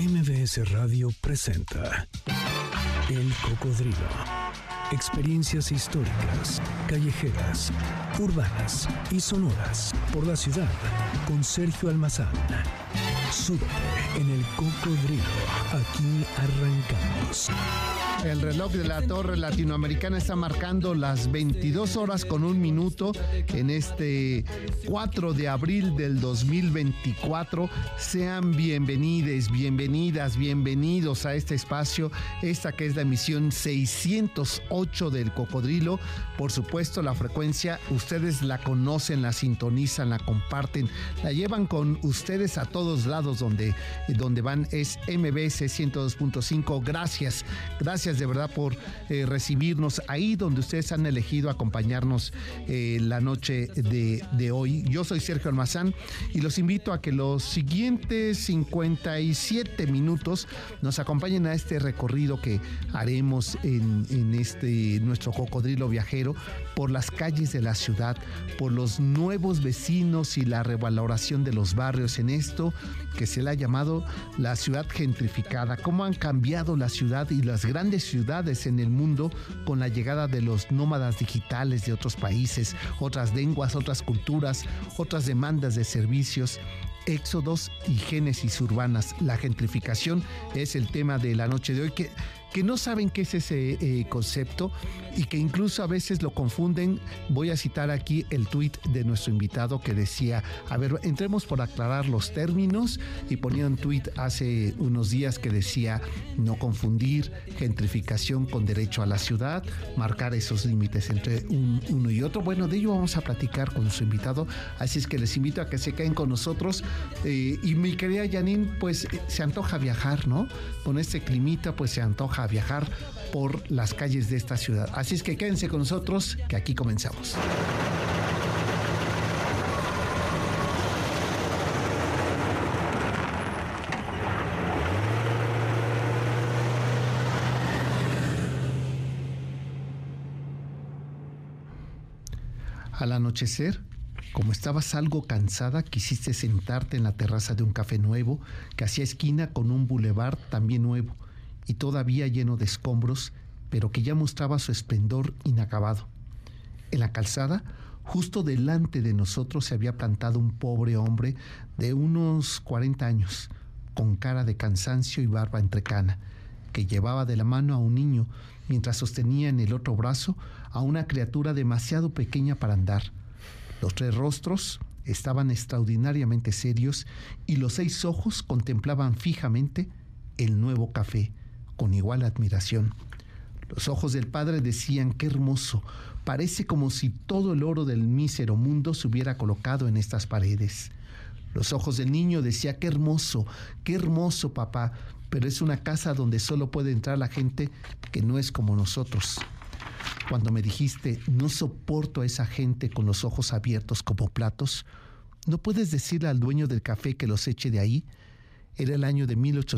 MBS Radio presenta El Cocodrilo. Experiencias históricas, callejeras, urbanas y sonoras por la ciudad con Sergio Almazán. Súbete en El Cocodrilo. Aquí arrancamos. El reloj de la Torre Latinoamericana está marcando las 22 horas con un minuto en este 4 de abril del 2024. Sean bienvenidos, bienvenidos a este espacio, esta que es la emisión 608 del Cocodrilo. Por supuesto, la frecuencia, ustedes la conocen, la sintonizan, la comparten, la llevan con ustedes a todos lados donde van, es MBS 102.5. Gracias de verdad por recibirnos ahí donde ustedes han elegido acompañarnos la noche de hoy. Yo soy Sergio Almazán y los invito a que los siguientes 57 minutos nos acompañen a este recorrido que haremos en este nuestro cocodrilo viajero por las calles de la ciudad, por los nuevos vecinos y la revaloración de los barrios en esto que se le ha llamado la ciudad gentrificada. Cómo han cambiado la ciudad y las grandes ciudades en el mundo con la llegada de los nómadas digitales de otros países, otras lenguas, otras culturas, otras demandas de servicios, éxodos y génesis urbanas. La gentrificación es el tema de la noche de hoy, que no saben qué es ese concepto y que incluso a veces lo confunden. Voy a citar aquí el tuit de nuestro invitado que decía, a ver, entremos por aclarar los términos, y ponía un tuit hace unos días que decía no confundir gentrificación con derecho a la ciudad, marcar esos límites entre uno y otro. Bueno, de ello vamos a platicar con nuestro invitado, así es que les invito a que se queden con nosotros. Y mi querida Janine, pues se antoja viajar, ¿no? Con este climita, pues se antoja viajar por las calles de esta ciudad. Así es que quédense con nosotros, que aquí comenzamos. Al anochecer, como estabas algo cansada, quisiste sentarte en la terraza de un café nuevo que hacía esquina con un bulevar también nuevo y todavía lleno de escombros, pero que ya mostraba su esplendor inacabado. En la calzada, justo delante de nosotros, se había plantado un pobre hombre de unos 40 años, con cara de cansancio y barba entrecana, que llevaba de la mano a un niño, mientras sostenía en el otro brazo a una criatura demasiado pequeña para andar. Los tres rostros estaban extraordinariamente serios y los 6 ojos contemplaban fijamente el nuevo café, con igual admiración. Los ojos del padre decían: qué hermoso, parece como si todo el oro del mísero mundo se hubiera colocado en estas paredes. Los ojos del niño decían: qué hermoso, papá, pero es una casa donde solo puede entrar la gente que no es como nosotros. Cuando me dijiste: no soporto a esa gente con los ojos abiertos como platos, ¿no puedes decirle al dueño del café que los eche de ahí? Era el año de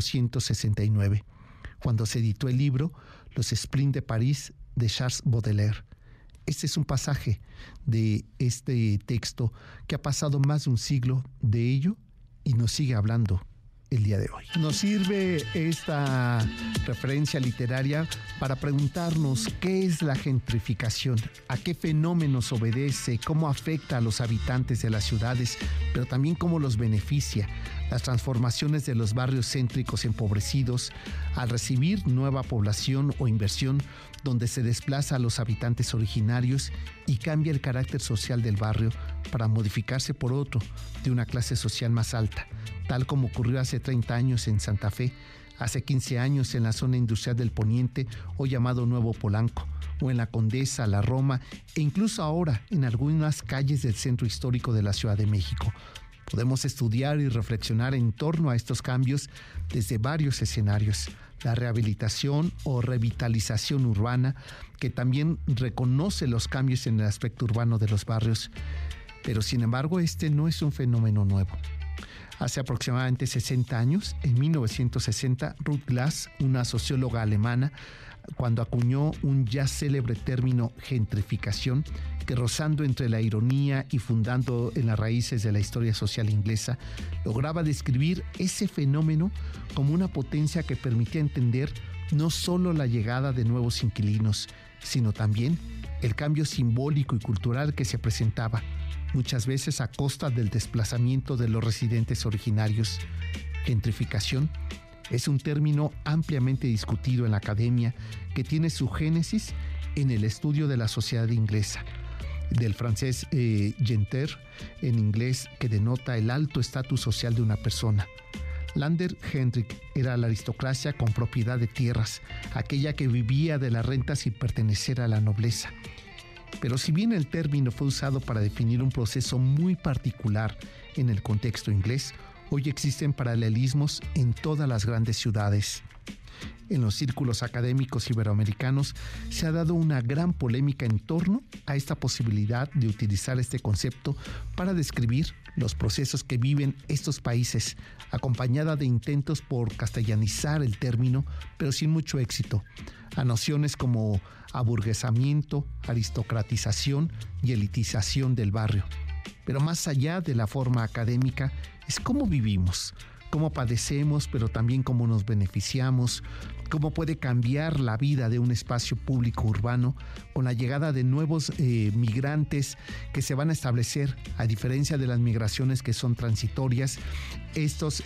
1869. Cuando se editó el libro Los Sprints de París de Charles Baudelaire. Este es un pasaje de este texto que ha pasado más de un siglo de ello y nos sigue hablando el día de hoy. Nos sirve esta referencia literaria para preguntarnos qué es la gentrificación, a qué fenómenos obedece, cómo afecta a los habitantes de las ciudades, pero también cómo los beneficia. Las transformaciones de los barrios céntricos empobrecidos al recibir nueva población o inversión donde se desplaza a los habitantes originarios y cambia el carácter social del barrio para modificarse por otro de una clase social más alta, tal como ocurrió hace 30 años en Santa Fe, hace 15 años en la zona industrial del Poniente, o llamado Nuevo Polanco, o en la Condesa, la Roma, e incluso ahora en algunas calles del centro histórico de la Ciudad de México. Podemos estudiar y reflexionar en torno a estos cambios desde varios escenarios. La rehabilitación o revitalización urbana, que también reconoce los cambios en el aspecto urbano de los barrios. Pero sin embargo, este no es un fenómeno nuevo. Hace aproximadamente 60 años, en 1960, Ruth Glass, una socióloga alemana, cuando acuñó un ya célebre término gentrificación, que, rozando entre la ironía y fundando en las raíces de la historia social inglesa, lograba describir ese fenómeno como una potencia que permitía entender no solo la llegada de nuevos inquilinos, sino también el cambio simbólico y cultural que se presentaba, muchas veces a costa del desplazamiento de los residentes originarios. Gentrificación es un término ampliamente discutido en la academia que tiene su génesis en el estudio de la sociedad inglesa, del francés genter en inglés, que denota el alto estatus social de una persona. Lander Hendrik era la aristocracia con propiedad de tierras, aquella que vivía de las rentas sin pertenecer a la nobleza. Pero si bien el término fue usado para definir un proceso muy particular en el contexto inglés, hoy existen paralelismos en todas las grandes ciudades. En los círculos académicos iberoamericanos se ha dado una gran polémica en torno a esta posibilidad de utilizar este concepto para describir los procesos que viven estos países, acompañada de intentos por castellanizar el término, pero sin mucho éxito, a nociones como aburguesamiento, aristocratización y elitización del barrio. Pero más allá de la forma académica, es cómo vivimos, cómo padecemos, pero también cómo nos beneficiamos, cómo puede cambiar la vida de un espacio público urbano con la llegada de nuevos migrantes que se van a establecer, a diferencia de las migraciones que son transitorias. Estos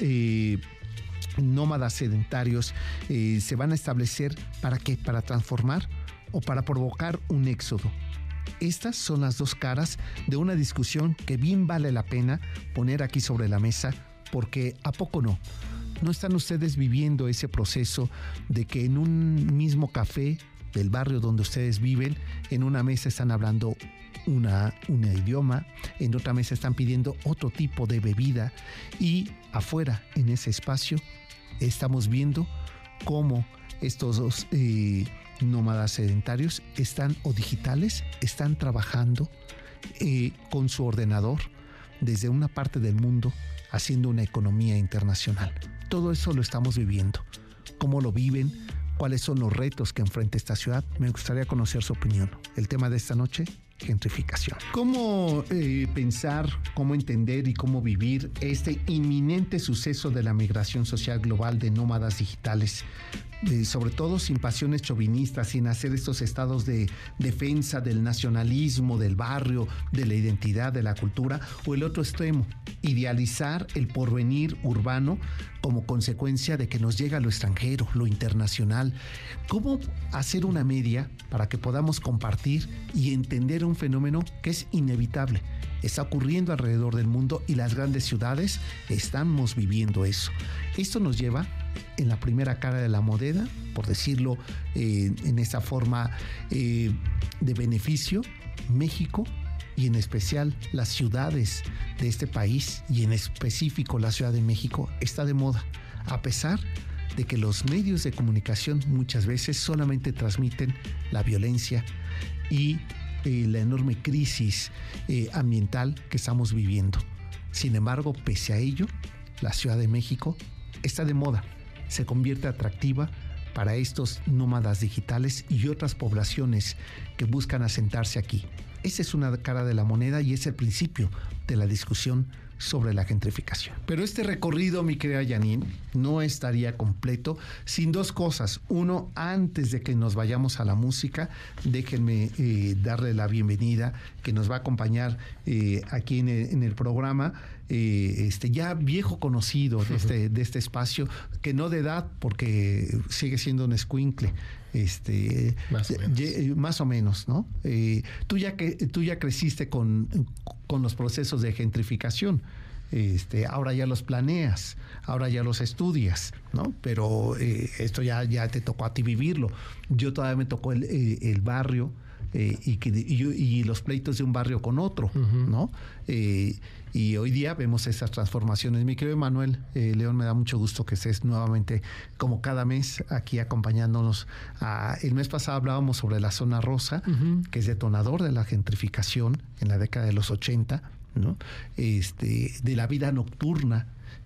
nómadas sedentarios se van a establecer ¿para qué? Para transformar o para provocar un éxodo. Estas son las dos caras de una discusión que bien vale la pena poner aquí sobre la mesa, porque ¿a poco no? ¿No están ustedes viviendo ese proceso de que en un mismo café del barrio donde ustedes viven, en una mesa están hablando un idioma, en otra mesa están pidiendo otro tipo de bebida, y afuera, en ese espacio, estamos viendo cómo estos dos nómadas sedentarios o digitales están trabajando con su ordenador desde una parte del mundo, haciendo una economía internacional? Todo eso lo estamos viviendo. ¿Cómo lo viven? ¿Cuáles son los retos que enfrenta esta ciudad? Me gustaría conocer su opinión. El tema de esta noche: gentrificación. ¿Cómo pensar, cómo entender y cómo vivir este inminente suceso de la migración social global de nómadas digitales? Sobre todo sin pasiones chauvinistas, sin hacer estos estados de defensa del nacionalismo, del barrio, de la identidad, de la cultura, o el otro extremo, idealizar el porvenir urbano como consecuencia de que nos llega lo extranjero, lo internacional. ¿Cómo hacer una media para que podamos compartir y entender un fenómeno que es inevitable? Está ocurriendo alrededor del mundo y las grandes ciudades estamos viviendo eso. Esto nos lleva en la primera cara de la moneda, por decirlo en esa forma de beneficio, México, y en especial las ciudades de este país, y en específico la Ciudad de México, está de moda, a pesar de que los medios de comunicación muchas veces solamente transmiten la violencia y la enorme crisis ambiental que estamos viviendo. Sin embargo, pese a ello, la Ciudad de México está de moda, se convierte atractiva para estos nómadas digitales y otras poblaciones que buscan asentarse aquí. Esa es una cara de la moneda y es el principio de la discusión sobre la gentrificación. Pero este recorrido, mi querida Janine, no estaría completo sin dos cosas. Uno, antes de que nos vayamos a la música, déjenme darle la bienvenida, que nos va a acompañar aquí en el programa, ya viejo conocido de este espacio, que no de edad, porque sigue siendo un escuincle. Más o menos, ¿no? Tú ya creciste con los procesos de gentrificación. Ahora ya los planeas, ahora ya los estudias, ¿no? Pero esto ya te tocó a ti vivirlo. Yo todavía me tocó el barrio y los pleitos de un barrio con otro, ¿no? Y hoy día vemos esas transformaciones. Mi querido Manuel León, me da mucho gusto que estés nuevamente, como cada mes, aquí acompañándonos. El mes pasado hablábamos sobre la zona rosa, que es detonador de la gentrificación en la década de los 80, ¿no? De la vida nocturna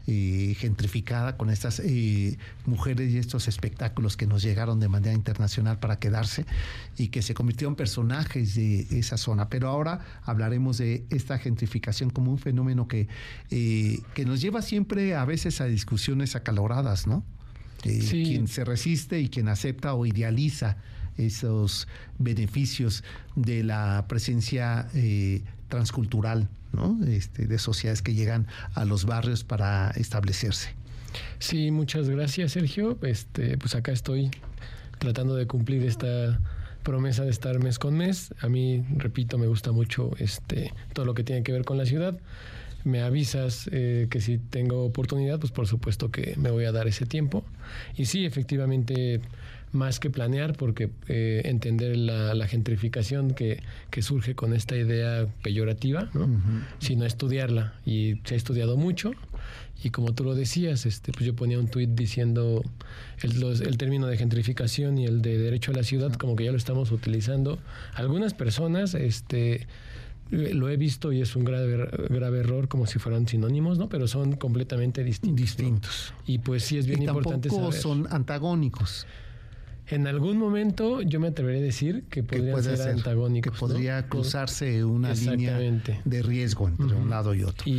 gentrificada, con estas mujeres y estos espectáculos que nos llegaron de manera internacional para quedarse y que se convirtieron en personajes de esa zona. Pero ahora hablaremos de esta gentrificación como un fenómeno que nos lleva siempre a veces a discusiones acaloradas, ¿no? Sí. Quien se resiste y quien acepta o idealiza esos beneficios de la presencia transcultural, ¿no? De sociedades que llegan a los barrios para establecerse. Sí, muchas gracias, Sergio. Pues acá estoy tratando de cumplir esta promesa de estar mes con mes. A mí, repito, me gusta mucho todo lo que tiene que ver con la ciudad. Me avisas que si tengo oportunidad, pues por supuesto que me voy a dar ese tiempo. Y sí, efectivamente, más que planear, porque entender la gentrificación que surge con esta idea peyorativa, ¿no? Uh-huh. Sino estudiarla. Y se ha estudiado mucho. Y como tú lo decías, pues yo ponía un tuit diciendo el término de gentrificación y el de derecho a la ciudad, como que ya lo estamos utilizando. Algunas personas, lo he visto y es un grave error, como si fueran sinónimos, ¿no? Pero son completamente distintos. ¿No? Y pues sí es bien importante saber. Tampoco son antagónicos. En algún momento yo me atreveré a decir que podrían ser antagónicos. Que podría, ¿no?, cruzarse una línea de riesgo entre un lado y otro.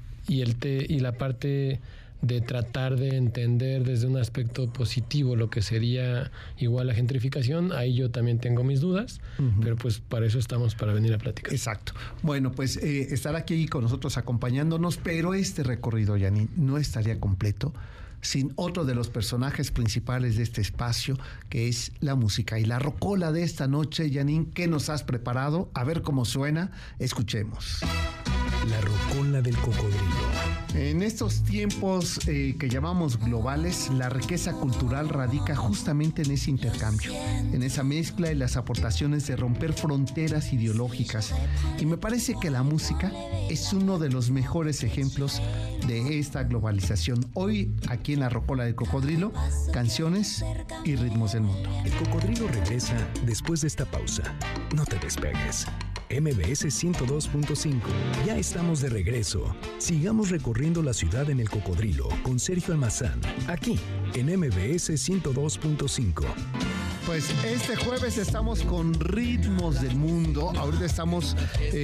Y la parte de tratar de entender desde un aspecto positivo lo que sería igual la gentrificación, ahí yo también tengo mis dudas, pero pues para eso estamos, para venir a platicar. Exacto. Bueno, pues estar aquí con nosotros acompañándonos, pero este recorrido, Janine, no estaría completo sin otro de los personajes principales de este espacio, que es la música. Y la rocola de esta noche, Janine, ¿qué nos has preparado? A ver cómo suena. Escuchemos. La rocola del cocodrilo. En estos tiempos que llamamos globales, la riqueza cultural radica justamente en ese intercambio, en esa mezcla y las aportaciones de romper fronteras ideológicas. Y me parece que la música es uno de los mejores ejemplos de esta globalización. Hoy, aquí en la rocola del cocodrilo, canciones y ritmos del mundo. El cocodrilo regresa después de esta pausa. No te despegues. MBS 102.5. Ya estamos de regreso. Sigamos recorriendo la ciudad en el cocodrilo con Sergio Almazán, aquí en MBS 102.5. Pues este jueves estamos con ritmos del mundo. Ahorita estamos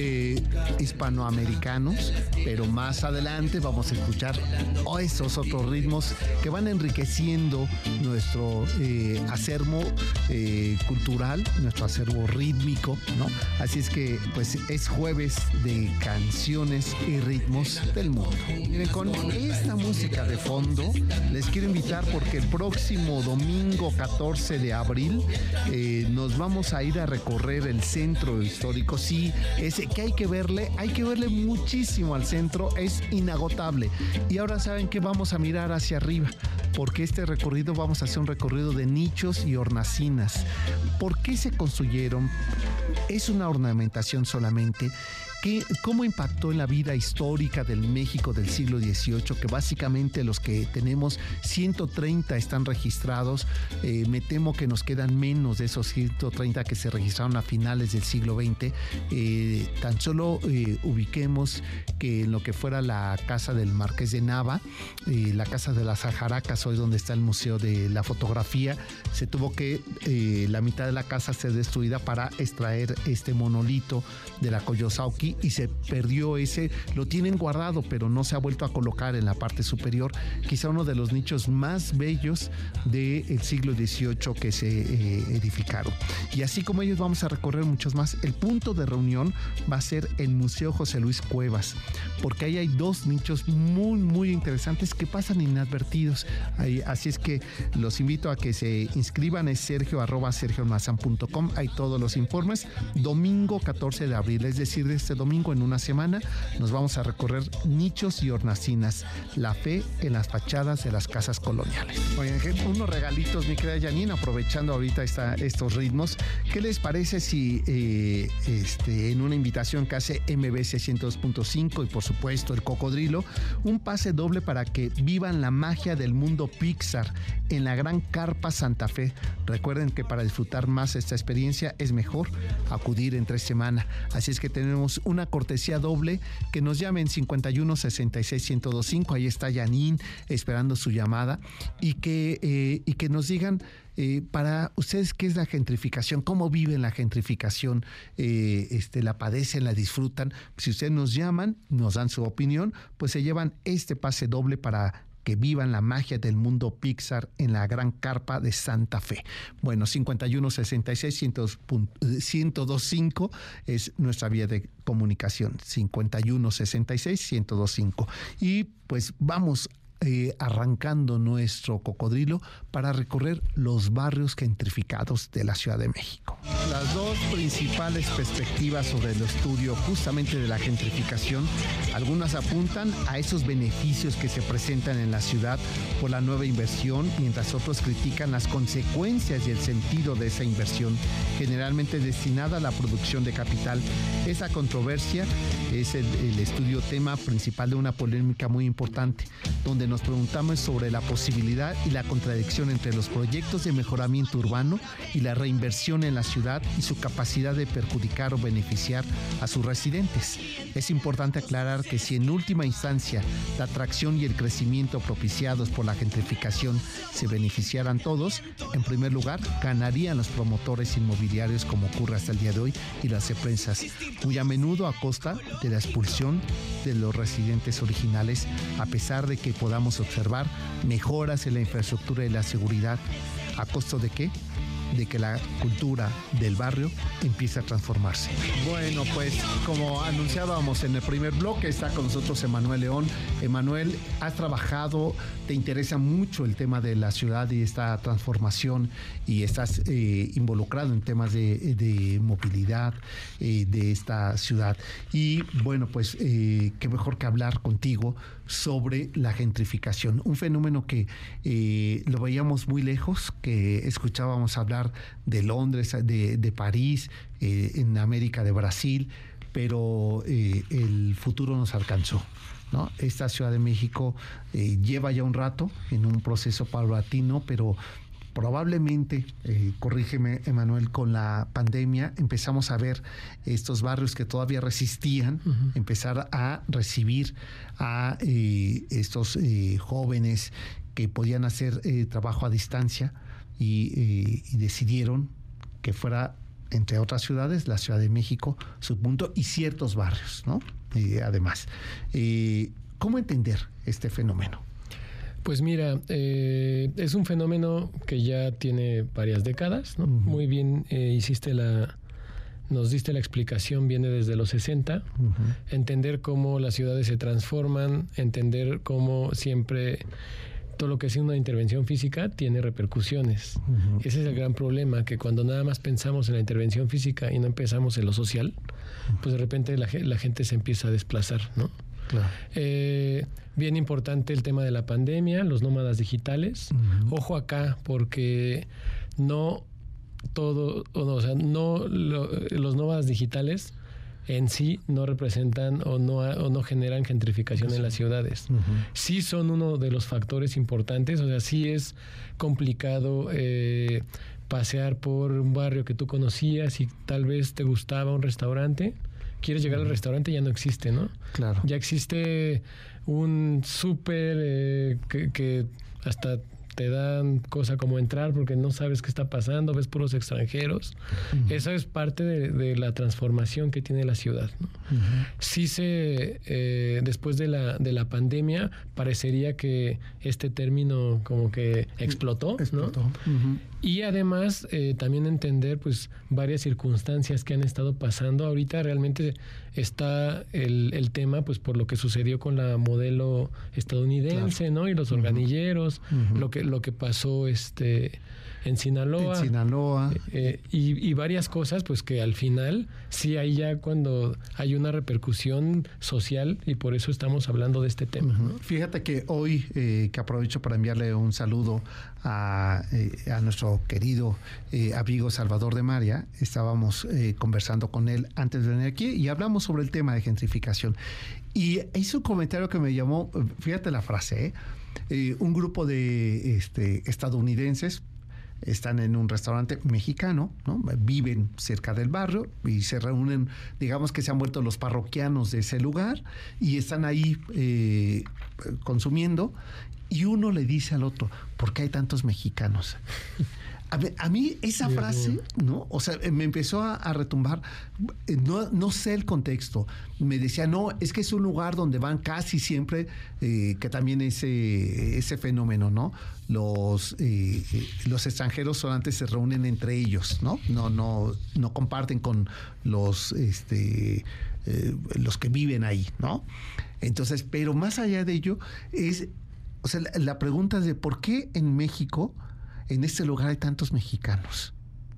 hispanoamericanos, pero más adelante vamos a escuchar esos otros ritmos que van enriqueciendo nuestro acervo cultural, nuestro acervo rítmico, ¿no? Así es que pues es jueves de canciones y ritmos del mundo. Miren, con esta música de fondo les quiero invitar porque el próximo domingo 14 de abril nos vamos a ir a recorrer el centro histórico. Sí, ese que hay que verle muchísimo al centro, es inagotable. Y ahora saben que vamos a mirar hacia arriba, porque este recorrido vamos a hacer un recorrido de nichos y hornacinas. ¿Por qué se construyeron? ¿Es una ornamentación solamente? ¿Cómo impactó en la vida histórica del México del siglo XVIII? Que básicamente los que tenemos 130 están registrados. Me temo que nos quedan menos de esos 130 que se registraron a finales del siglo XX. Tan solo ubiquemos que en lo que fuera la casa del Marqués de Nava, la casa de las Ajaracas, hoy donde está el Museo de la Fotografía, se tuvo que la mitad de la casa ser destruida para extraer este monolito de la Coyosauqui, y se perdió ese, lo tienen guardado, pero no se ha vuelto a colocar en la parte superior, quizá uno de los nichos más bellos del siglo XVIII que se edificaron. Y así como ellos vamos a recorrer muchos más. El punto de reunión va a ser el Museo José Luis Cuevas, porque ahí hay dos nichos muy, muy interesantes que pasan inadvertidos. Así es que los invito a que se inscriban, es sergio@sergioalmazan.com, hay todos los informes. Domingo 14 de abril, es decir, este domingo, en una semana, nos vamos a recorrer nichos y hornacinas, la fe en las fachadas de las casas coloniales. Oigan, unos regalitos, mi querida Janine, aprovechando ahorita estos ritmos, ¿qué les parece si en una invitación que hace MBS 102.5 y por supuesto el cocodrilo, un pase doble para que vivan la magia del mundo Pixar en la Gran Carpa Santa Fe? Recuerden que para disfrutar más esta experiencia es mejor acudir entre semana, así es que tenemos una cortesía doble, que nos llamen 51 66 1025, ahí está Janine esperando su llamada, y que nos digan para ustedes qué es la gentrificación, cómo viven la gentrificación, la padecen, la disfrutan. Si ustedes nos llaman, nos dan su opinión, pues se llevan este pase doble para que vivan la magia del mundo Pixar en la Gran Carpa de Santa Fe. Bueno, 51 66 1025 es nuestra vía de comunicación, 51 66 1025. Y pues vamos arrancando nuestro cocodrilo para recorrer los barrios gentrificados de la Ciudad de México. Las dos principales perspectivas sobre el estudio justamente de la gentrificación, algunas apuntan a esos beneficios que se presentan en la ciudad por la nueva inversión, mientras otros critican las consecuencias y el sentido de esa inversión, generalmente destinada a la producción de capital. Esa controversia es el estudio tema principal de una polémica muy importante, donde nos preguntamos sobre la posibilidad y la contradicción entre los proyectos de mejoramiento urbano y la reinversión en la ciudad y su capacidad de perjudicar o beneficiar a sus residentes. Es importante aclarar que si en última instancia la atracción y el crecimiento propiciados por la gentrificación se beneficiaran todos, en primer lugar ganarían los promotores inmobiliarios, como ocurre hasta el día de hoy, y las empresas, muy a menudo a costa de la expulsión de los residentes originales, a pesar de que podamos observar mejoras en la infraestructura y la seguridad. ¿A costo de qué? De que la cultura del barrio empiece a transformarse. Bueno, pues como anunciábamos en el primer bloque, está con nosotros Emanuel León. Emanuel, has trabajado, te interesa mucho el tema de la ciudad y esta transformación, y estás involucrado en temas de movilidad de esta ciudad. Y bueno, pues qué mejor que hablar contigo sobre la gentrificación, un fenómeno que lo veíamos muy lejos, que escuchábamos hablar de Londres, de París, en América, de Brasil, pero el futuro nos alcanzó, ¿no? Esta Ciudad de México lleva ya un rato en un proceso paulatino, pero probablemente, corrígeme Emanuel, con la pandemia empezamos a ver estos barrios que todavía resistían, empezar a recibir a estos jóvenes que podían hacer trabajo a distancia, y decidieron que fuera, entre otras ciudades, la Ciudad de México su punto, y ciertos barrios, ¿no? Además, ¿cómo entender este fenómeno? Pues mira, es un fenómeno que ya tiene varias décadas, ¿no? Muy bien, nos diste la explicación, viene desde los 60, entender cómo las ciudades se transforman, entender cómo siempre todo lo que es una intervención física tiene repercusiones. Ese es el gran problema, que cuando nada más pensamos en la intervención física y no empezamos en lo social, pues de repente la gente se empieza a desplazar, ¿no? Claro. Bien importante el tema de la pandemia, los nómadas digitales. Ojo acá, porque los nómadas digitales en sí no representan o no generan gentrificación en las ciudades. Sí son uno de los factores importantes, o sea, sí es complicado pasear por un barrio que tú conocías y tal vez te gustaba un restaurante. Quieres llegar al restaurante, ya no existe, ¿no? Claro. Ya existe un súper que hasta te dan cosa como entrar porque no sabes qué está pasando, ves puros extranjeros. Eso es parte de la transformación que tiene la ciudad, ¿no? Sí después de la pandemia parecería que este término como que explotó, ¿no? Y además también entender pues varias circunstancias que han estado pasando. Ahorita realmente está el tema pues por lo que sucedió con la modelo estadounidense, ¿no? Y los organilleros, lo que pasó en Sinaloa. Y varias cosas pues que al final sí hay ya cuando hay una repercusión social, y por eso estamos hablando de este tema, ¿no? Fíjate que hoy, que aprovecho para enviarle un saludo a nuestro querido amigo Salvador de María, estábamos conversando con él antes de venir aquí y hablamos sobre el tema de gentrificación, y hizo un comentario que me llamó, fíjate la frase, un grupo de estadounidenses están en un restaurante mexicano, ¿no? Viven cerca del barrio y se reúnen, digamos que se han vuelto los parroquianos de ese lugar y están ahí consumiendo, y uno le dice al otro, ¿por qué hay tantos mexicanos? A mí esa frase, ¿no? O sea, me empezó a retumbar. No sé el contexto. Me decía, no, es que es un lugar donde van casi siempre, que también ese fenómeno, ¿no? Los extranjeros solamente se reúnen entre ellos, ¿no? No comparten con los que viven ahí, ¿no? Entonces, pero más allá de ello, o sea, la pregunta es de por qué en México, en este lugar, hay tantos mexicanos.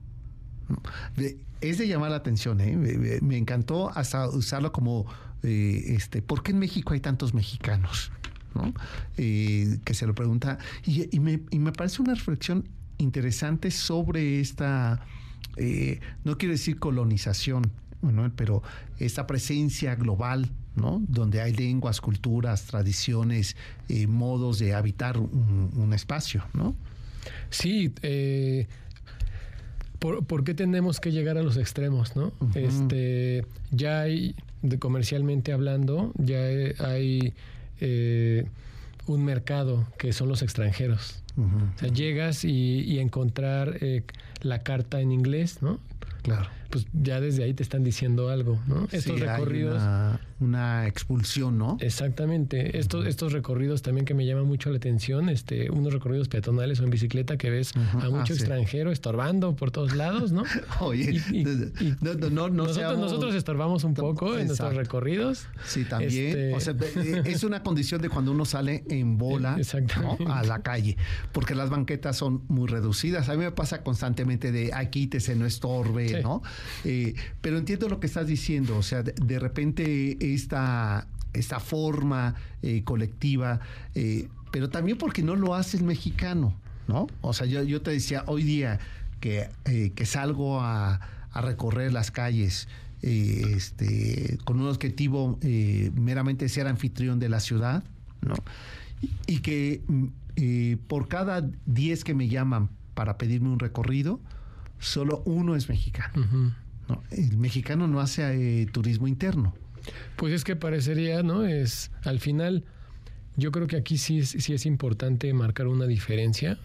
Es de llamar la atención, ¿eh? Me encantó hasta usarlo como ¿por qué en México hay tantos mexicanos? ¿No? Que se lo pregunta, y me parece una reflexión interesante sobre esta, no quiero decir colonización, Manuel, pero esta presencia global, ¿no? Donde hay lenguas, culturas, tradiciones, modos de habitar un espacio, ¿no? Sí, ¿por qué tenemos que llegar a los extremos, no? Uh-huh. Ya hay, comercialmente hablando, ya hay un mercado que son los extranjeros. Uh-huh. O sea, llegas y encontrar la carta en inglés, ¿no? Claro. Pues ya desde ahí te están diciendo algo, ¿no? Estos recorridos. Hay una expulsión, ¿no? Exactamente. Estos recorridos también que me llaman mucho la atención, unos recorridos peatonales o en bicicleta que ves a mucho extranjero estorbando por todos lados, ¿no? Oye, nosotros estorbamos un poco en nuestros recorridos. Sí, también. O sea, es una condición de cuando uno sale en bola, ¿no? A la calle, porque las banquetas son muy reducidas. A mí me pasa constantemente de quítese, no estorbe, sí, ¿no? Pero entiendo lo que estás diciendo, o sea, de repente esta forma colectiva, pero también porque no lo hace el mexicano, ¿no? O sea, yo te decía hoy día que salgo a recorrer las calles con un objetivo meramente ser anfitrión de la ciudad, ¿no? Y que por cada 10 que me llaman para pedirme un recorrido, solo uno es mexicano. Uh-huh. ¿No? El mexicano no hace turismo interno. Pues es que parecería, ¿no? Al final, yo creo que aquí sí es importante marcar una diferencia.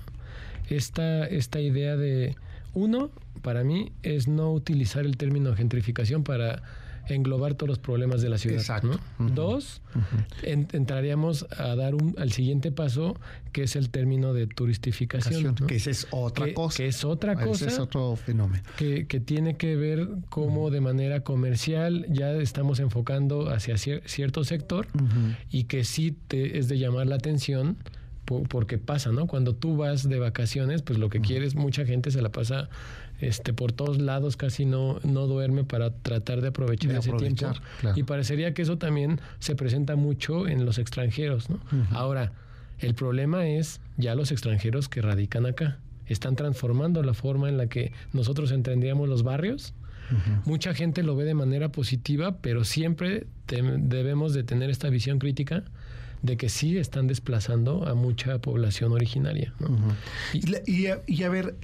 Esta idea de, uno, para mí, es no utilizar el término gentrificación para englobar todos los problemas de la ciudad. Exacto. ¿No? Uh-huh. Dos, entraríamos a dar al siguiente paso, que es el término de turistificación, ¿no? Que esa es otra cosa. Que es otra cosa. Ese es otro fenómeno. Que tiene que ver cómo de manera comercial ya estamos enfocando hacia cierto sector, uh-huh, y que sí es de llamar la atención. Porque pasa, ¿no? Cuando tú vas de vacaciones, pues lo que quieres, mucha gente se la pasa por todos lados, casi no duerme para tratar de aprovechar ese tiempo. Claro. Y parecería que eso también se presenta mucho en los extranjeros, ¿no? Uh-huh. Ahora, el problema es ya los extranjeros que radican acá. Están transformando la forma en la que nosotros entendíamos los barrios. Uh-huh. Mucha gente lo ve de manera positiva, pero siempre debemos de tener esta visión crítica de que sí están desplazando a mucha población originaria, ¿no? Uh-huh. Y a ver,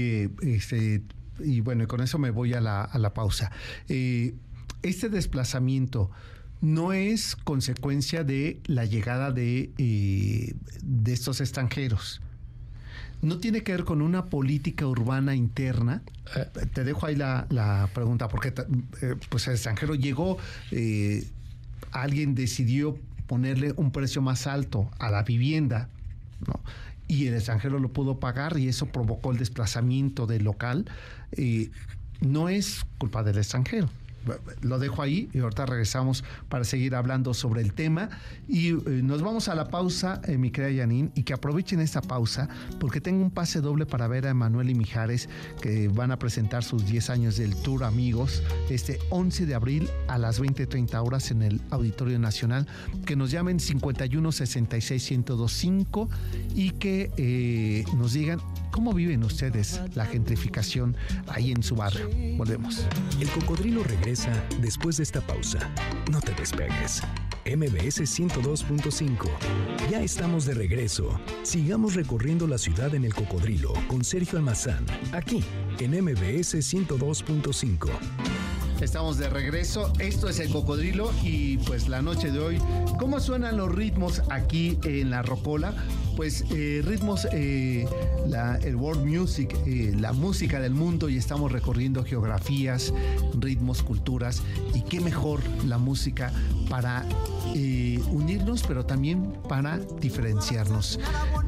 y bueno, con eso me voy a la pausa. Este desplazamiento no es consecuencia de la llegada de estos extranjeros. ¿No tiene que ver con una política urbana interna? Te dejo ahí la pregunta, porque pues el extranjero llegó, alguien decidió ponerle un precio más alto a la vivienda, ¿no? Y el extranjero lo pudo pagar y eso provocó el desplazamiento del local. No es culpa del extranjero. Lo dejo ahí y ahorita regresamos para seguir hablando sobre el tema y nos vamos a la pausa, mi querida Janine, y que aprovechen esta pausa porque tengo un pase doble para ver a Emanuel y Mijares, que van a presentar sus 10 años del Tour Amigos este 11 de abril a las 20:30 horas en el Auditorio Nacional. Que nos llamen 51 66 1025 y que nos digan ¿Cómo viven ustedes la gentrificación ahí en su barrio? Volvemos. El Cocodrilo regresa después de esta pausa. No te despegues. MBS 102.5. Ya estamos de regreso. Sigamos recorriendo la ciudad en el Cocodrilo con Sergio Almazán, aquí en MBS 102.5. Estamos de regreso, esto es el Cocodrilo y pues la noche de hoy, ¿cómo suenan los ritmos aquí en la Rocola? Pues ritmos, el world music, la música del mundo, y estamos recorriendo geografías, ritmos, culturas, y qué mejor la música para unirnos, pero también para diferenciarnos.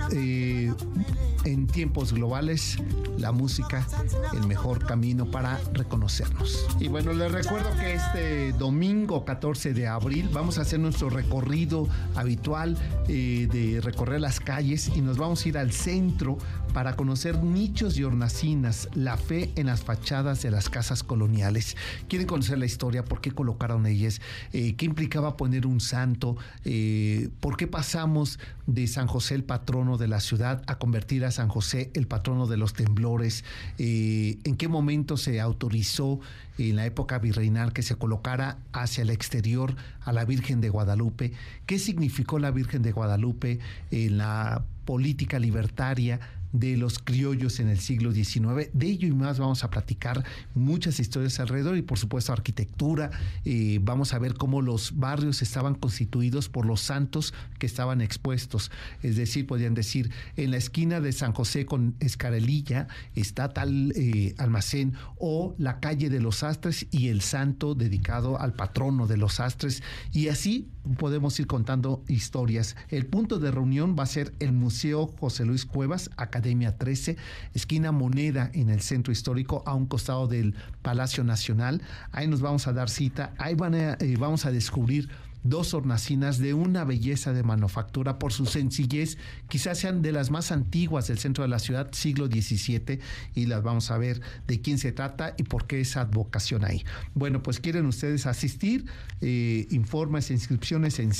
En tiempos globales, la música, el mejor camino para reconocernos. Y bueno, les recuerdo que este domingo 14 de abril vamos a hacer nuestro recorrido habitual de recorrer las calles, y nos vamos a ir al centro para conocer nichos y hornacinas, la fe en las fachadas de las casas coloniales. ¿Quieren conocer la historia? ¿Por qué colocaron ellas? ¿Qué implicaba poner un santo? ¿Por qué pasamos de San José, el patrono de la ciudad, a convertir a San José, el patrono de los temblores? ¿En qué momento se autorizó en la época virreinal que se colocara hacia el exterior a la Virgen de Guadalupe? ¿Qué significó la Virgen de Guadalupe en la política libertaria de los criollos en el siglo XIX? De ello y más vamos a platicar, muchas historias alrededor, y por supuesto arquitectura. Vamos a ver cómo los barrios estaban constituidos por los santos que estaban expuestos. Es decir, podrían decir, en la esquina de San José con Escarelilla está tal almacén, o la calle de los Sastres y el santo dedicado al patrono de los sastres, y así podemos ir contando historias. El punto de reunión va a ser el Museo José Luis Cuevas, Academia 13, esquina Moneda, en el centro histórico, a un costado del Palacio Nacional. Ahí nos vamos a dar cita. Ahí vamos a descubrir dos hornacinas de una belleza de manufactura por su sencillez, quizás sean de las más antiguas del centro de la ciudad, siglo XVII, y las vamos a ver de quién se trata y por qué esa advocación ahí. Bueno, pues quieren ustedes asistir, informes e inscripciones en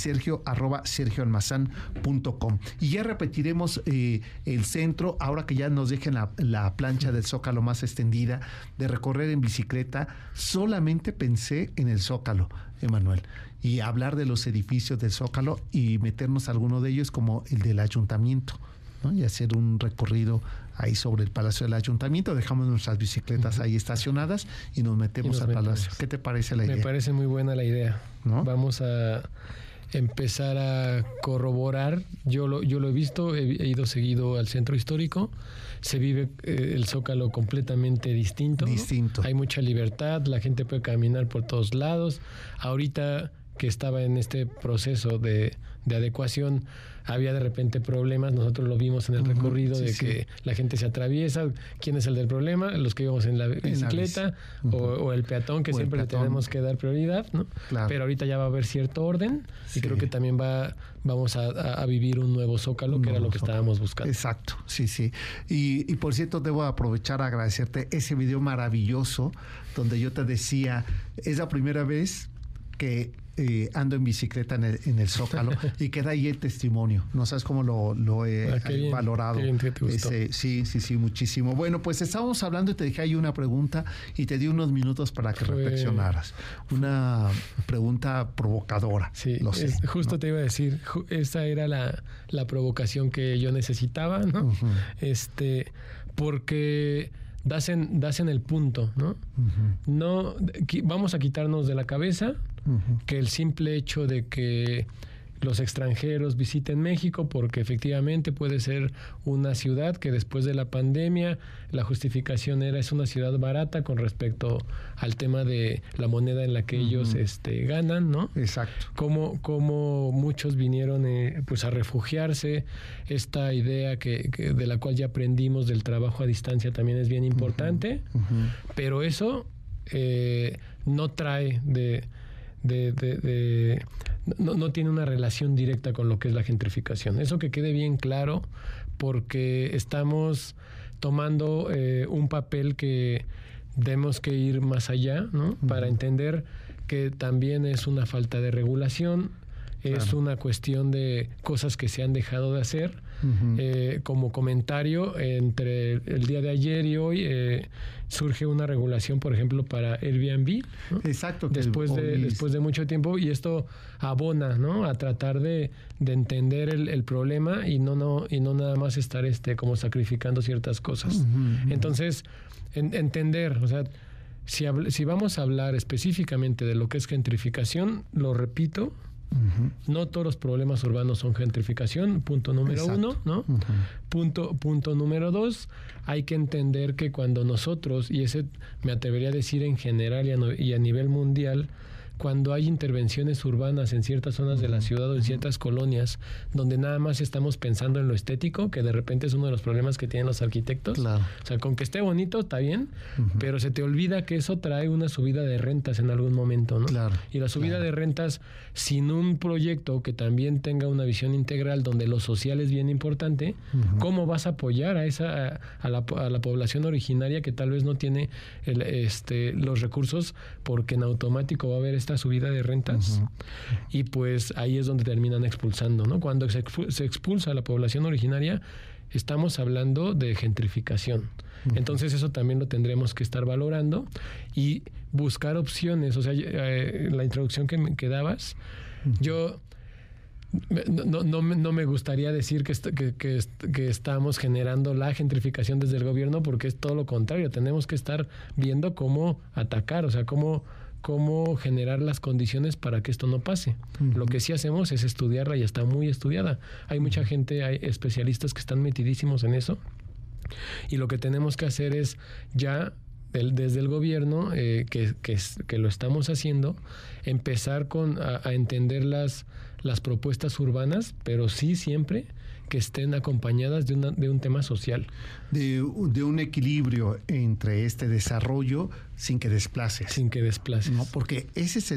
sergio@sergioalmazan.com. Y ya repetiremos el centro, ahora que ya nos dejen la plancha del Zócalo más extendida, de recorrer en bicicleta. Solamente pensé en el Zócalo, Emanuel, y hablar de los edificios del Zócalo y meternos a alguno de ellos, como el del ayuntamiento, ¿no? Y hacer un recorrido ahí sobre el Palacio del Ayuntamiento. Dejamos nuestras bicicletas ahí estacionadas y nos metemos al Palacio. ¿Qué te parece la idea? Me parece muy buena la idea, ¿no? Vamos a empezar a corroborar. Yo lo he visto, he ido seguido al centro histórico. Se vive el Zócalo completamente distinto. Distinto. ¿No? Hay mucha libertad, la gente puede caminar por todos lados. Ahorita que estaba en este proceso de adecuación, había de repente problemas. Nosotros lo vimos en el recorrido, de que la gente se atraviesa. ¿Quién es el del problema? Los que íbamos en la bicicleta, o el peatón, que siempre le tenemos que dar prioridad, ¿no? Claro. Pero ahorita ya va a haber cierto orden, y creo que también vamos a vivir un nuevo Zócalo, que era lo que estábamos buscando. Exacto, sí. Y por cierto, debo aprovechar a agradecerte ese video maravilloso donde yo te decía, es la primera vez que ando en bicicleta en el Zócalo, y queda ahí el testimonio. No sabes cómo lo he valorado. Qué bien que te gustó. Sí, muchísimo. Bueno, pues estábamos hablando y te dejé ahí una pregunta y te di unos minutos para que reflexionaras. Una pregunta provocadora. Sí, lo sé, justo, ¿no? Te iba a decir, esa era la provocación que yo necesitaba, ¿no? Porque das en el punto, ¿no? No, vamos a quitarnos de la cabeza que el simple hecho de que los extranjeros visiten México, porque efectivamente puede ser una ciudad que después de la pandemia la justificación es una ciudad barata con respecto al tema de la moneda en la que ellos ganan, ¿no? Exacto. Como muchos vinieron pues a refugiarse. Esta idea que de la cual ya aprendimos del trabajo a distancia también es bien importante, pero eso no trae no tiene una relación directa con lo que es la gentrificación. Eso que quede bien claro, porque estamos tomando un papel que tenemos que ir más allá, ¿no? Para entender que también es una falta de regulación es una cuestión de cosas que se han dejado de hacer. Como comentario, entre el día de ayer y hoy surge una regulación, por ejemplo, para Airbnb, ¿no? Exacto. Después de mucho tiempo, y esto abona, ¿no?, a tratar de entender el problema y no nada más estar como sacrificando ciertas cosas. Entonces, entender, o sea, si vamos a hablar específicamente de lo que es gentrificación, lo repito, no todos los problemas urbanos son gentrificación, punto número uno, ¿no? Punto número dos, hay que entender que cuando nosotros, y ese me atrevería a decir en general y a nivel mundial, cuando hay intervenciones urbanas en ciertas zonas de la ciudad o en ciertas colonias donde nada más estamos pensando en lo estético, que de repente es uno de los problemas que tienen los arquitectos. Claro. O sea, con que esté bonito está bien, pero se te olvida que eso trae una subida de rentas en algún momento, ¿no? Claro. Y la subida de rentas sin un proyecto que también tenga una visión integral donde lo social es bien importante, ¿cómo vas a apoyar a la población originaria que tal vez no tiene los recursos, porque en automático va a haber esta subida de rentas? Y pues ahí es donde terminan expulsando, ¿no? Cuando se expulsa a la población originaria, estamos hablando de gentrificación. Entonces eso también lo tendremos que estar valorando y buscar opciones. O sea, la introducción que dabas, yo no me gustaría decir que estamos generando la gentrificación desde el gobierno, porque es todo lo contrario. Tenemos que estar viendo cómo atacar, o sea, cómo generar las condiciones para que esto no pase. Lo que sí hacemos es estudiarla, y está muy estudiada. Hay mucha gente, hay especialistas que están metidísimos en eso, y lo que tenemos que hacer es ya desde el gobierno, que lo estamos haciendo, empezar a entender las propuestas urbanas, pero sí siempre que estén acompañadas de un tema social. De un equilibrio entre este desarrollo sin que desplaces. ¿No? Porque ese es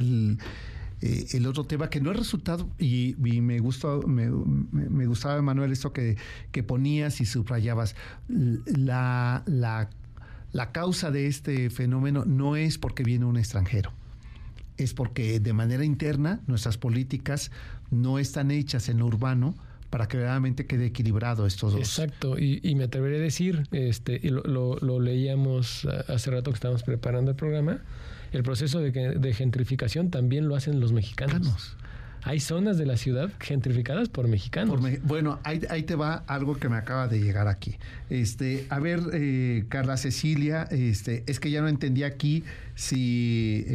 el otro tema que no es resultado, y me gustaba, Manuel, esto que ponías y subrayabas. La causa de este fenómeno no es porque viene un extranjero, es porque de manera interna nuestras políticas no están hechas en lo urbano para que verdaderamente quede equilibrado estos dos. Exacto, y me atreveré a decir, y lo leíamos hace rato que estábamos preparando el programa, el proceso de gentrificación también lo hacen los mexicanos. Hay zonas de la ciudad gentrificadas por mexicanos. Bueno, ahí te va algo que me acaba de llegar aquí. A ver, Carla Cecilia, es que ya no entendí aquí si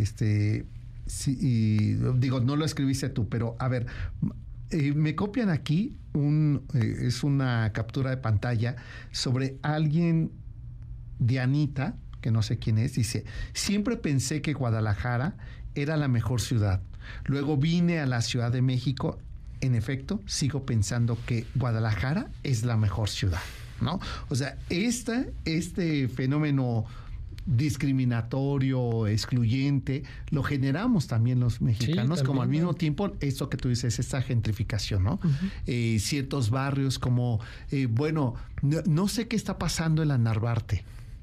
digo, no lo escribiste tú, pero a ver, me copian aquí es una captura de pantalla sobre alguien, Dianita, que no sé quién es, dice: siempre pensé que Guadalajara era la mejor ciudad. Luego vine a la Ciudad de México. En efecto, sigo pensando que Guadalajara es la mejor ciudad, ¿no? O sea, este fenómeno discriminatorio, excluyente, lo generamos también los mexicanos, sí, como al mismo tiempo esto que tú dices, esta gentrificación, ¿no? Ciertos barrios como, bueno, no sé qué está pasando en la Narvarte.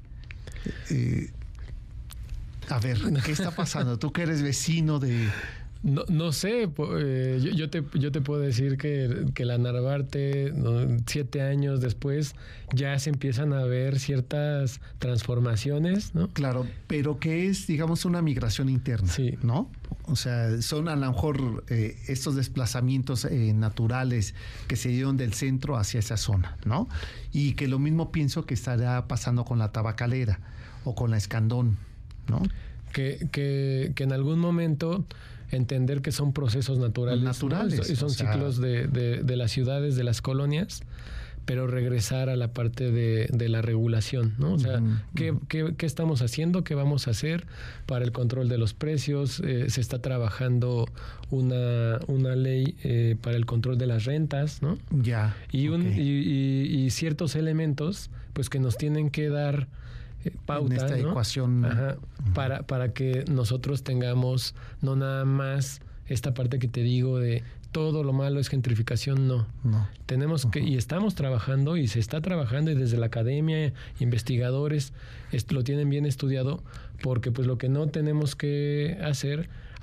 A ver, ¿qué está pasando? Tú que eres vecino de... No sé, yo te puedo decir que la Narvarte, 7 años después, ya se empiezan a ver ciertas transformaciones, ¿no? Claro, pero que es, digamos, una migración interna, sí, ¿no? O sea, son a lo mejor estos desplazamientos naturales que se dieron del centro hacia esa zona, ¿no? Y que lo mismo pienso que estará pasando con la Tabacalera o con la Escandón, ¿no? Que en algún momento entender que son procesos naturales, ¿no? Y son ciclos de las ciudades, de las colonias, pero regresar a la parte de la regulación, ¿no? O sea, ¿qué estamos haciendo? ¿Qué vamos a hacer para el control de los precios? Se está trabajando una ley para el control de las rentas, ¿no? Ya. Y ciertos elementos, pues, que nos tienen que dar pauta, en esta, ¿no?, ecuación. Ajá, para que nosotros tengamos no nada más esta parte que te digo de todo lo malo es gentrificación, no. Tenemos que, y estamos trabajando, y se está trabajando, y desde la academia, investigadores lo tienen bien estudiado, porque pues lo que no tenemos que hacer,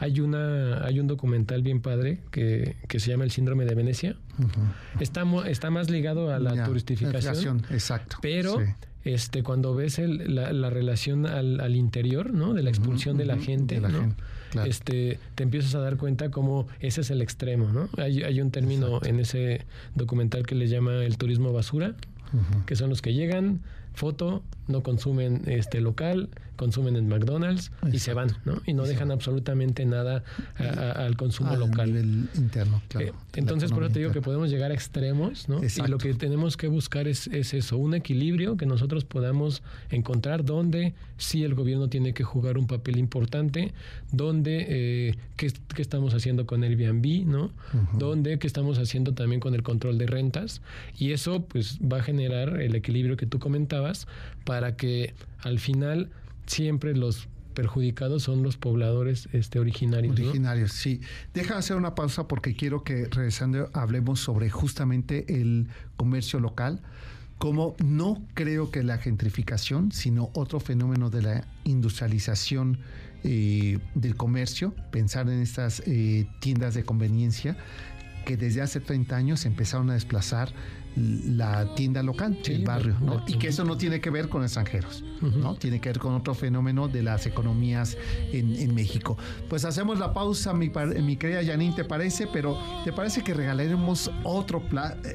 hay un documental bien padre que se llama El Síndrome de Venecia. Está más ligado a la turistificación. Exacto. Pero cuando ves la relación al interior, ¿no? De la expulsión de la gente, ¿no? Claro. Te empiezas a dar cuenta cómo ese es el extremo, ¿no? Hay un término en ese documental que le llama el turismo basura, que son los que llegan, foto, no consumen local, consumen en McDonald's y se van, ¿no? Y no dejan absolutamente nada al consumo local. A nivel interno, claro. Entonces, por eso te digo que podemos llegar a extremos, ¿no? Exacto. Y lo que tenemos que buscar es eso, un equilibrio que nosotros podamos encontrar donde sí el gobierno tiene que jugar un papel importante, donde qué estamos haciendo con Airbnb, ¿no? Donde qué estamos haciendo también con el control de rentas, y eso pues va a generar el equilibrio que tú comentabas para que al final siempre los perjudicados son los pobladores originarios. Originarios, ¿no? Sí. Deja de hacer una pausa porque quiero que, regresando, hablemos sobre justamente el comercio local. Como no creo que la gentrificación, sino otro fenómeno de la industrialización del comercio, pensar en estas tiendas de conveniencia que desde hace 30 años empezaron a desplazar la tienda local, el barrio, ¿no? Y que eso no tiene que ver con extranjeros, ¿no? Tiene que ver con otro fenómeno de las economías en México. Pues hacemos la pausa, mi querida Janine, ¿te parece? Pero ¿te parece que regalaremos otro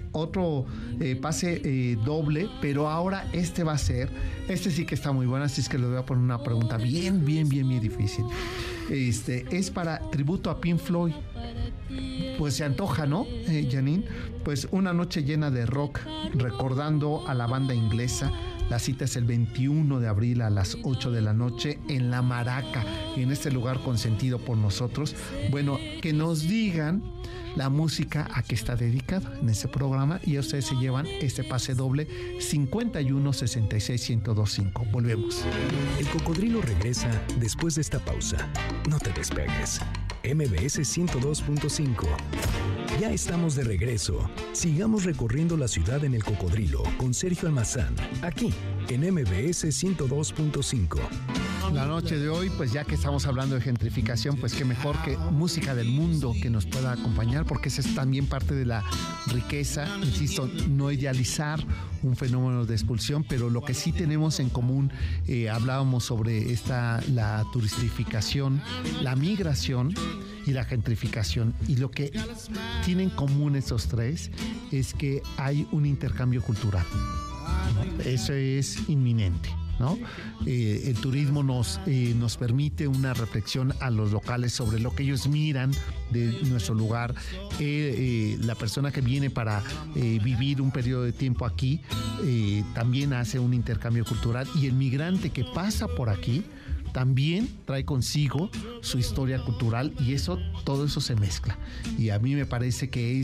pase doble? Pero ahora va a ser, sí que está muy bueno, así es que le voy a poner una pregunta bien difícil. Es para tributo a Pink Floyd. Pues se antoja, ¿no, Janine? Pues una noche llena de rock, recordando a la banda inglesa. La cita es el 21 de abril a las 8 de la noche en La Maraca, en este lugar consentido por nosotros. Bueno, que nos digan la música a que está dedicada en este programa, y a ustedes se llevan este pase doble 51 66 1025. Volvemos. El Cocodrilo regresa después de esta pausa. No te despegues. MBS 102.5. Ya estamos de regreso. Sigamos recorriendo la ciudad en el Cocodrilo con Sergio Almazán, aquí en MBS 102.5. La noche de hoy, pues ya que estamos hablando de gentrificación, pues qué mejor que música del mundo que nos pueda acompañar, porque esa es también parte de la riqueza. Insisto, no idealizar un fenómeno de expulsión, pero lo que sí tenemos en común, hablábamos sobre la turistificación, la migración y la gentrificación, y lo que tienen en común estos tres es que hay un intercambio cultural, ¿no? Eso es inminente, ¿no? El turismo nos permite una reflexión a los locales sobre lo que ellos miran de nuestro lugar. La persona que viene para vivir un periodo de tiempo aquí también hace un intercambio cultural, y el migrante que pasa por aquí también trae consigo su historia cultural, y todo eso se mezcla. Y a mí me parece que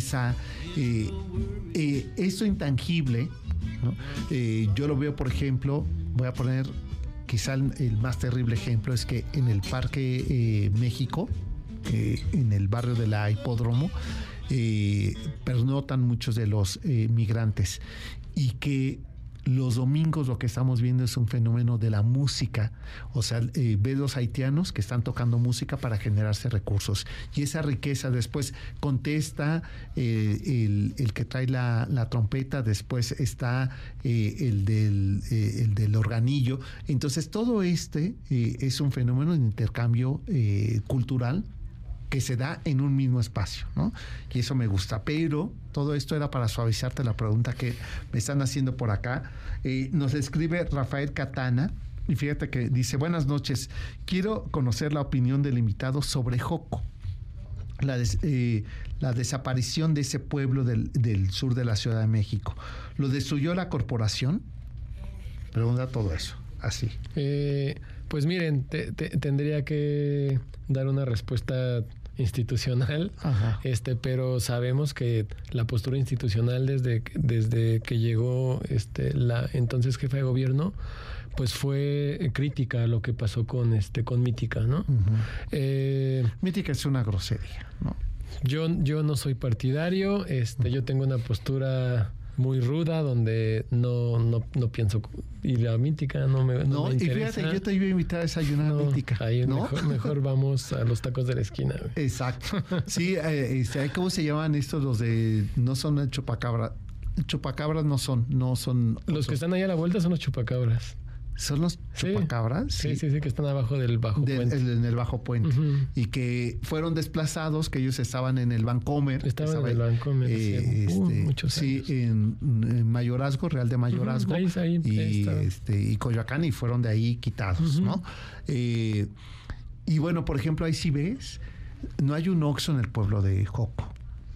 eso intangible, ¿no? Yo lo veo, por ejemplo, voy a poner quizá el más terrible ejemplo, es que en el Parque México, en el barrio de la Hipódromo, pernotan muchos de los migrantes, y que los domingos lo que estamos viendo es un fenómeno de la música. O sea, ves los haitianos que están tocando música para generarse recursos, y esa riqueza después contesta el que trae la trompeta, después está el del organillo. Entonces todo es un fenómeno de intercambio cultural que se da en un mismo espacio, ¿no? Y eso me gusta. Pero todo esto era para suavizarte la pregunta que me están haciendo por acá. Nos escribe Rafael Catana, y fíjate que dice: buenas noches, quiero conocer la opinión del invitado sobre Joco, la desaparición de ese pueblo del sur de la Ciudad de México. ¿Lo destruyó la corporación? Pregunta todo eso, así. Pues miren, tendría que dar una respuesta institucional, pero sabemos que la postura institucional desde que llegó la entonces jefa de gobierno, pues fue crítica a lo que pasó con Mítica, ¿no? Mítica es una grosería, ¿no? Yo no soy partidario, yo tengo una postura muy ruda, donde no pienso ir a Mítica, no me interesa. Y fíjate, yo te iba a invitar a desayunar a Mítica. Ahí ¿no? mejor vamos a los tacos de la esquina. Güey. Exacto. Sí, ¿cómo se llaman estos los de... No son el chupacabra? Chupacabras no son. Los que están ahí a la vuelta son los chupacabras. ¿Son los chupacabras? Sí, que están abajo del bajo puente. En el bajo puente. Uh-huh. Y que fueron desplazados, que ellos estaban en el Bancomer. Estaban en el Bancomer. Muchos años. Sí, en Mayorazgo, Real de Mayorazgo. Uh-huh. Ahí y Coyoacán, y fueron de ahí quitados, uh-huh. ¿no? Y bueno, por ejemplo, ahí sí ves, no hay un Oxxo en el pueblo de Joco.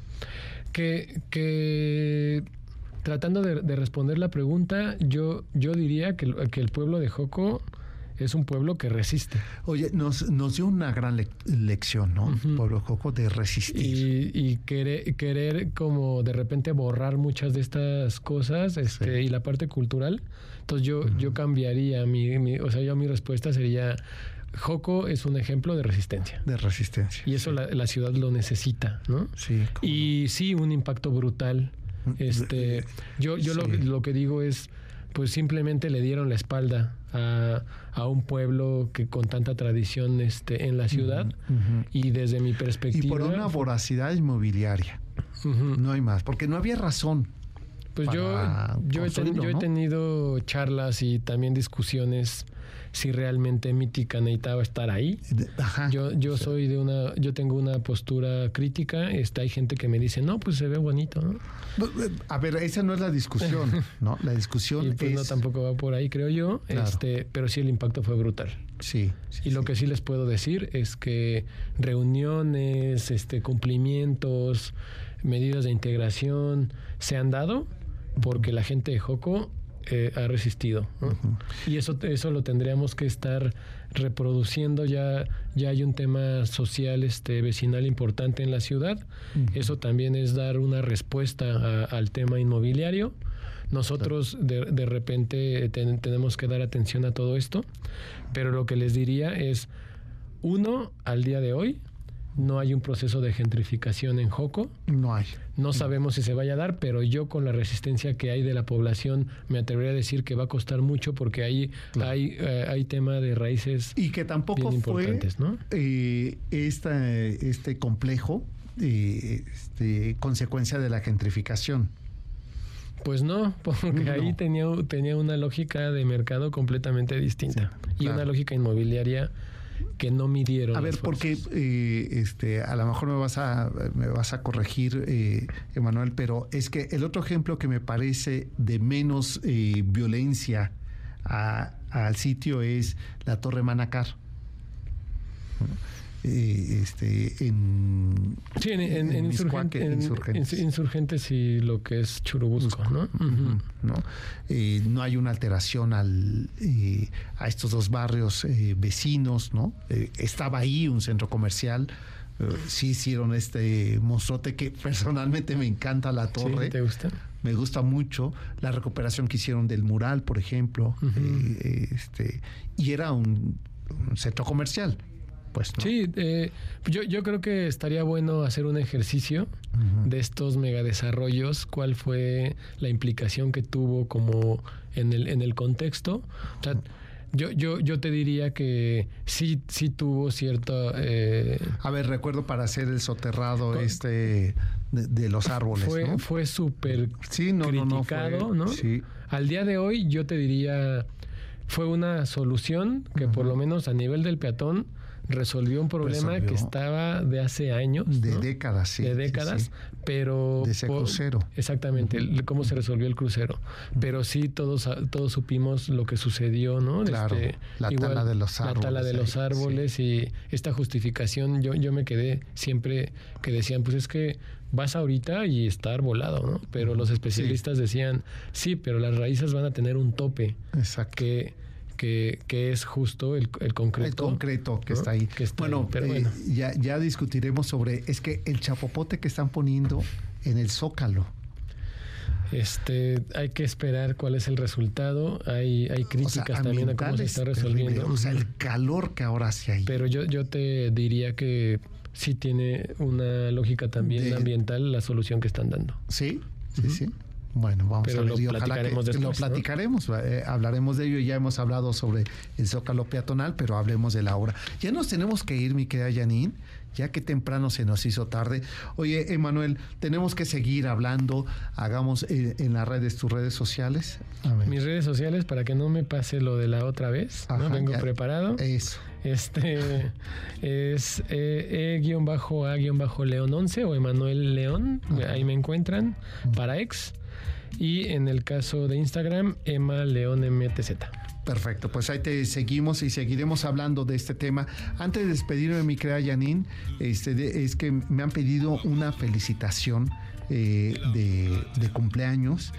Que tratando de responder la pregunta, yo diría que el pueblo de Joco es un pueblo que resiste. Oye, nos dio una gran lección, ¿no? Uh-huh. El pueblo de Joco de resistir. Y querer como de repente borrar muchas de estas cosas, sí. Y la parte cultural. Entonces yo cambiaría mi respuesta sería: Joco es un ejemplo de resistencia. De resistencia. Y eso sí. La ciudad lo necesita, ¿no? Sí. Y sí, un impacto brutal. Yo sí. lo que digo es, pues simplemente le dieron la espalda a un pueblo que con tanta tradición en la ciudad, uh-huh. Y desde mi perspectiva... Y por una voracidad inmobiliaria, uh-huh. No hay más, porque no había razón. Pues yo he tenido charlas y también discusiones si realmente Mítica necesitaba estar ahí. Ajá. Yo soy yo tengo una postura crítica. Hay gente que me dice, no, pues se ve bonito, ¿no? A ver, esa no es la discusión, ¿no? La discusión pues no, tampoco va por ahí, creo yo. Claro. Pero sí el impacto fue brutal. Sí. Y lo que sí les puedo decir es que reuniones, cumplimientos, medidas de integración se han dado porque la gente de Joco ha resistido, ¿no? Uh-huh. Y eso lo tendríamos que estar reproduciendo. Ya hay un tema social vecinal importante en la ciudad. Uh-huh. Eso también es dar una respuesta al tema inmobiliario. Nosotros de repente tenemos que dar atención a todo esto, pero lo que les diría es, al día de hoy no hay un proceso de gentrificación en Joco. No hay. No sabemos si se vaya a dar, pero yo con la resistencia que hay de la población me atrevería a decir que va a costar mucho porque ahí claro. hay tema de raíces y que tampoco bien importantes, fue, ¿no? Este complejo consecuencia de la gentrificación. Pues no, porque ahí tenía una lógica de mercado completamente distinta, sí, y claro. Una lógica inmobiliaria que no midieron. A ver, porque a lo mejor me vas a corregir, Emanuel, pero es que el otro ejemplo que me parece de menos violencia al sitio es la Torre Manacar. En Insurgentes y lo que es Churubusco, ¿no? Uh-huh. ¿No? No hay una alteración a estos dos barrios vecinos, ¿no? Estaba ahí un centro comercial. Sí hicieron este monstruote que personalmente me encanta la torre. ¿Sí? ¿Te gusta? Me gusta mucho la recuperación que hicieron del mural, por ejemplo. Uh-huh. Y era un centro comercial. Pues, ¿no? Sí, yo creo que estaría bueno hacer un ejercicio uh-huh. de estos megadesarrollos, cuál fue la implicación que tuvo como en el contexto. O sea, yo te diría que sí tuvo cierta... A ver, recuerdo para hacer el soterrado de los árboles, ¿no? Fue súper criticado, ¿no? Sí. Al día de hoy yo te diría, fue una solución que uh-huh. por lo menos a nivel del peatón resolvió un problema que estaba de hace años. De décadas, sí. De décadas, sí. Pero... De ese crucero. Exactamente, uh-huh. Cómo se resolvió el crucero. Uh-huh. Pero sí, todos supimos lo que sucedió, ¿no? Claro, la tala de los árboles. La tala de los árboles, sí. Y esta justificación, yo me quedé siempre que decían, pues es que vas ahorita y está arbolado, ¿no? Pero los especialistas decían, sí, pero las raíces van a tener un tope. Exacto. Que es justo el concreto. El concreto que, ¿no? Está ahí. Que está bueno, ahí, pero bueno. Ya discutiremos sobre... Es que el chapopote que están poniendo en el Zócalo. Hay que esperar cuál es el resultado. Hay críticas también a cómo se está resolviendo. O sea, el calor que ahora hace ahí. Pero yo te diría que sí tiene una lógica también ambiental la solución que están dando. Sí. Uh-huh. Sí. Bueno, vamos Pero a ver, lo y ojalá platicaremos que lo después, ¿no? platicaremos, hablaremos de ello. Ya hemos hablado sobre el Zócalo peatonal, pero hablemos de la obra. Ya nos tenemos que ir, mi querida Janine, ya que temprano se nos hizo tarde. Oye, Emanuel, tenemos que seguir hablando. Hagamos en las redes, tus redes sociales. A ver. Mis redes sociales, para que no me pase lo de la otra vez, Ajá, ¿no? Vengo ya. preparado. Eso. Es E-A-León 11 o Emanuel León, ahí me encuentran, para ex. Y en el caso de Instagram, Ema León MTZ. Perfecto, pues ahí te seguimos y seguiremos hablando de este tema. Antes de despedirme, mi querida Janine, es que me han pedido una felicitación de cumpleaños.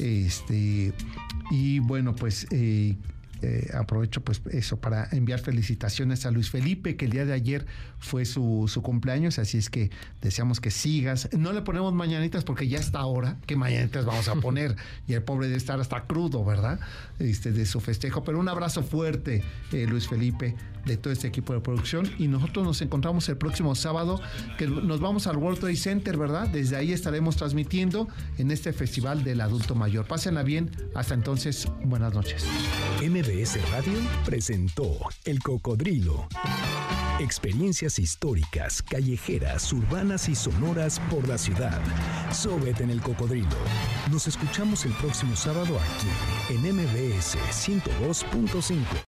Y bueno, pues aprovecho pues eso para enviar felicitaciones a Luis Felipe, que el día de ayer fue su cumpleaños, así es que deseamos que sigas. No le ponemos mañanitas porque ya está ahora, ¿qué mañanitas vamos a poner? Y el pobre de estar hasta crudo, ¿verdad? De su festejo, pero un abrazo fuerte, Luis Felipe, de todo este equipo de producción, y nosotros nos encontramos el próximo sábado, que nos vamos al World Trade Center, ¿verdad? Desde ahí estaremos transmitiendo en este Festival del Adulto Mayor. Pásenla bien, hasta entonces, buenas noches. MBS Radio presentó El Cocodrilo. Experiencias históricas, callejeras, urbanas y sonoras por la ciudad. Sóbete en El Cocodrilo. Nos escuchamos el próximo sábado aquí en MBS 102.5.